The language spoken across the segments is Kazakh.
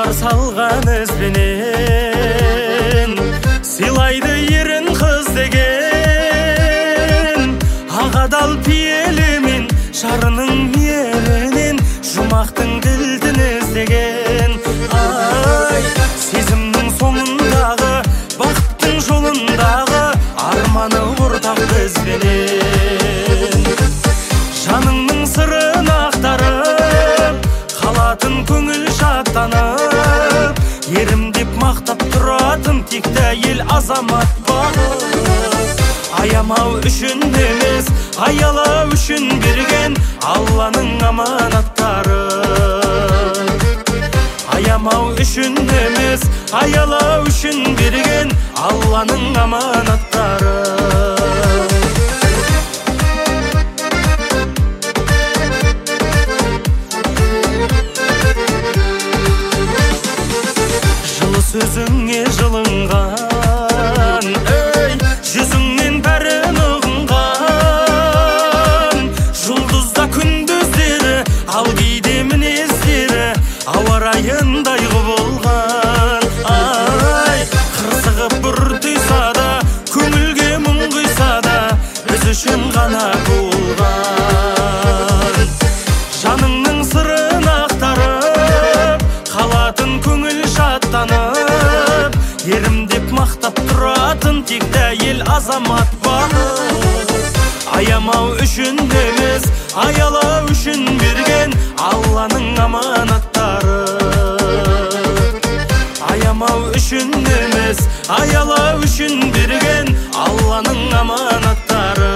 қарсы алған ізбенен, сыйлайды ерін қыз деген. Ағадал пиелімен, жарының мейірінен, жұмақтың кілтін іздеген. Ай, сезімнің соңындағы, бақыттың жолындағы, арманы ортақ бізбенен. Жаныңның сырын ақтарып, қалатын көңіл шаттанып, ерім деп мақтап тұратын текті әйел азамат бағып. Аямау үшін емес, аялау үшін берген Алланың аманаттары. Аямау үшін емес, аялау үшін берген Алланың аманаттары. Жылы сөзіңе жылынған, жүзіңнен бәрін ұғынған. Жұлдызда күндіздері, ал кейде мінездері ауа райындай болған. Ай, қырсығып бір түйса да, көңілге мұң құйса да, біз үшін ғана болған. Жаныңның сырын ақтарып, қалатын көңіл шаттанып, ерім деп мақтап тұратын текті әйел азамат бағып. Аямау үшін емес, аялау үшін берген Алланың аманаттары. Аямау үшін емес, аялау үшін берген Алланың аманаттары.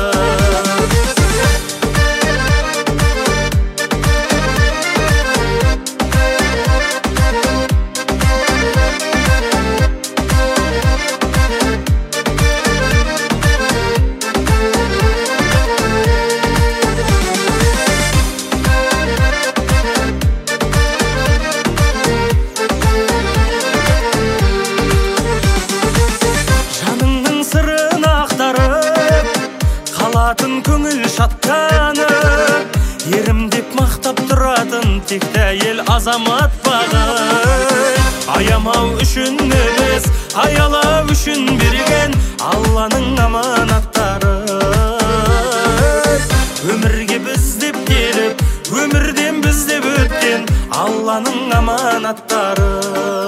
Қалатын көңіл шаттанып, ерім деп мақтап тұратын текті әйел азамат бағып. Аямау үшін емес, аялау үшін берген Алланың аманаттары. Өмірге біз деп келіп, өмірден біз деп өткен Алланың аманаттары.